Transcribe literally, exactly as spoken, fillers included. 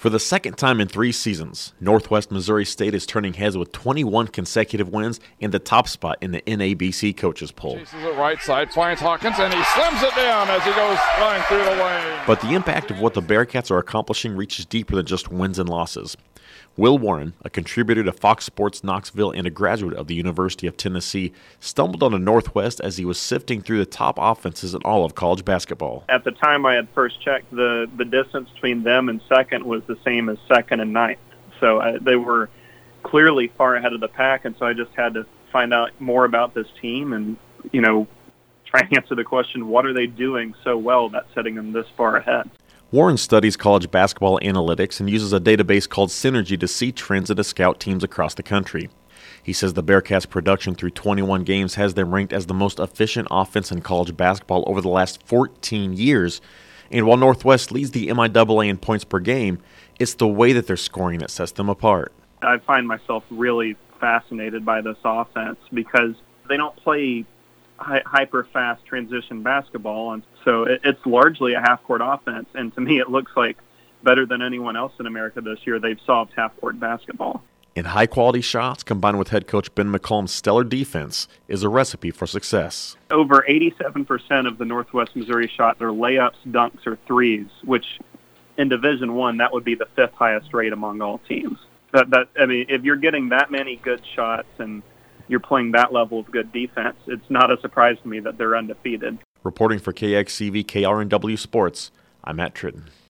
For the second time in three seasons, Northwest Missouri State is turning heads with twenty-one consecutive wins and the top spot in the N A B C coaches poll. Chases it right side, finds Hawkins, and he slams it down as he goes flying through the lane. But the impact of what the Bearcats are accomplishing reaches deeper than just wins and losses. Will Warren, a contributor to Fox Sports Knoxville and a graduate of the University of Tennessee, stumbled on the Northwest as he was sifting through the top offenses in all of college basketball. At the time I had first checked, the, the distance between them and second was the same as second and ninth. So I, they were clearly far ahead of the pack, and so I just had to find out more about this team and, you know, try and answer the question, what are they doing so well that's setting them this far ahead? Warren studies college basketball analytics and uses a database called Synergy to see trends and to scout teams across the country. He says the Bearcats' production through twenty-one games has them ranked as the most efficient offense in college basketball over the last fourteen years. And while Northwest leads the M I A A in points per game, it's the way that they're scoring that sets them apart. I find myself really fascinated by this offense because they don't play hyper-fast transition basketball, and so it's largely a half-court offense, and to me it looks like better than anyone else in America this year, they've solved half-court basketball. And high-quality shots, combined with head coach Ben McCollum's stellar defense, is a recipe for success. Over eighty-seven percent of the Northwest Missouri shots are layups, dunks, or threes, which in Division One, that would be the fifth highest rate among all teams. That, that I mean, if you're getting that many good shots and you're playing that level of good defense, it's not a surprise to me that they're undefeated. Reporting for K X C V K R N W Sports, I'm Matt Tritton.